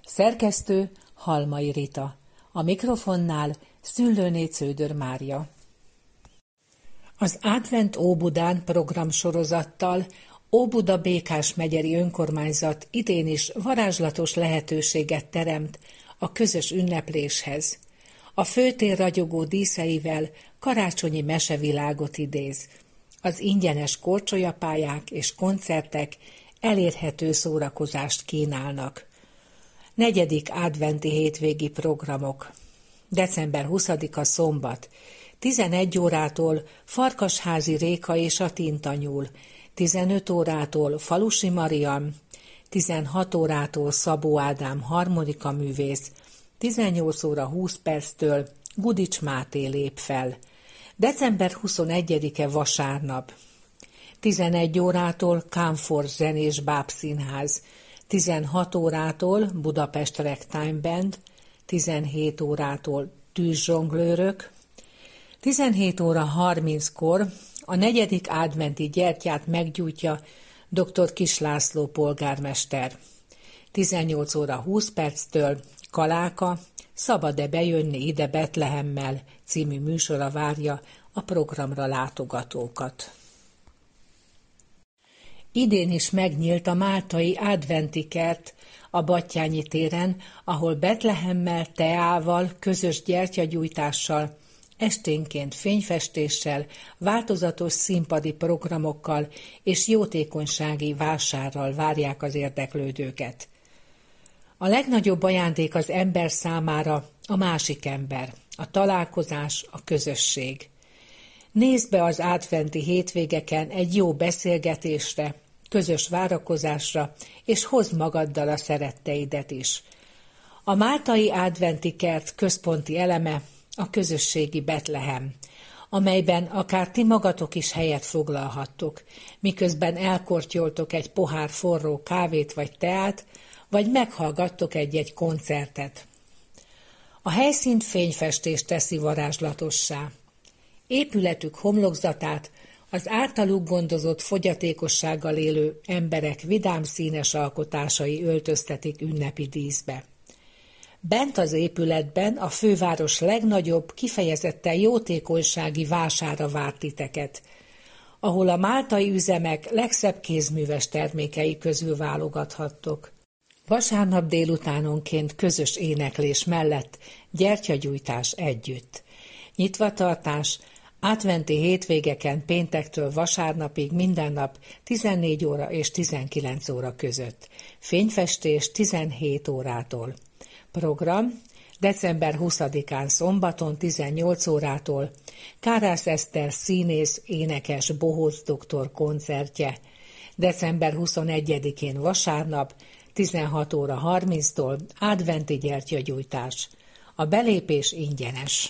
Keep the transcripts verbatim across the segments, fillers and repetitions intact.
Szerkesztő Halmai Rita. A mikrofonnál Szüllőné Cződör Mária. Az Advent Óbudán programsorozattal Óbuda Békás megyeri önkormányzat idén is varázslatos lehetőséget teremt a közös ünnepléshez. A főtér ragyogó díszeivel karácsonyi mesevilágot idéz. Az ingyenes korcsolyapályák és koncertek elérhető szórakozást kínálnak. Negyedik adventi hétvégi programok. december huszadika szombat. tizenegy órától Farkasházi Réka és a Tintanyúl, tizenöt órától Falusi Marian, tizenhat órától Szabó Ádám harmonikaművész, tizennyolc óra húsz perctől Gudics Máté lép fel. december huszonegyedike vasárnap. tizenegy órától Kánfor zenés bábszínház, tizenhat órától Budapest Ragtime Band, tizenhét órától tűzzsonglőrök, tizenhét óra harminckor a negyedik adventi gyertyát meggyújtja dr. Kiss László polgármester. tizennyolc óra húsz perctől Kaláka, Szabad-e bejönni ide Betlehemmel című műsora várja a programra látogatókat. Idén is megnyílt a máltai adventi kert a Battyányi téren, ahol Betlehemmel, teával, közös gyertyagyújtással, esténként fényfestéssel, változatos színpadi programokkal és jótékonysági vásárral várják az érdeklődőket. A legnagyobb ajándék az ember számára a másik ember, a találkozás, a közösség. Nézd be az adventi hétvégeken egy jó beszélgetésre, közös várakozásra, és hozd magaddal a szeretteidet is. A máltai adventi kert központi eleme a közösségi Betlehem, amelyben akár ti magatok is helyet foglalhattok, miközben elkortyoltok egy pohár forró kávét vagy teát, vagy meghallgattok egy-egy koncertet. A helyszínt fényfestés teszi varázslatossá. Épületük homlokzatát az általuk gondozott fogyatékossággal élő emberek vidám színes alkotásai öltöztetik ünnepi díszbe. Bent az épületben a főváros legnagyobb, kifejezetten jótékonysági vására vár titeket, ahol a máltai üzemek legszebb kézműves termékei közül válogathattok. Vasárnap délutánonként közös éneklés mellett gyertyagyújtás együtt. Nyitvatartás adventi hétvégeken péntektől vasárnapig minden nap tizennégy óra és tizenkilenc óra között. Fényfestés tizenhét órától. Program december huszadikán szombaton tizennyolc órától Kárász Eszter színész, énekes, bohóc doktor koncertje. december huszonegyedikén vasárnap tizenhat óra harminctól adventi gyertyagyújtás. A belépés ingyenes.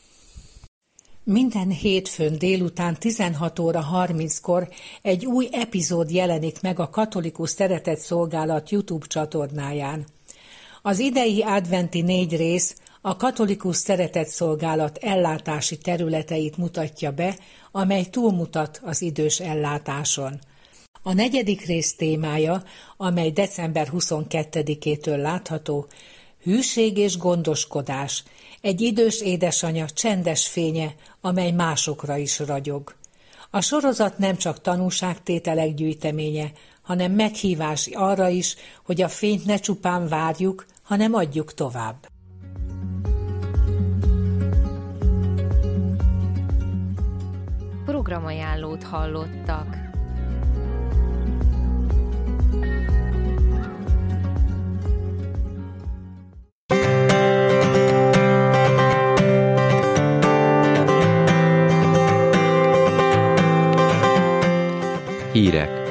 Minden hétfőn délután tizenhat óra harminckor egy új epizód jelenik meg a Katolikus Szeretetszolgálat YouTube csatornáján. Az idei adventi négy rész a Katolikus Szeretetszolgálat ellátási területeit mutatja be, amely túlmutat az idős ellátáson. A negyedik rész témája, amely december huszonkettedikétől látható, hűség és gondoskodás, egy idős édesanya csendes fénye, amely másokra is ragyog. A sorozat nem csak tanúságtételek gyűjteménye, hanem meghívás arra is, hogy a fényt ne csupán várjuk, hanem adjuk tovább. Programajánlót hallottak. Hírek.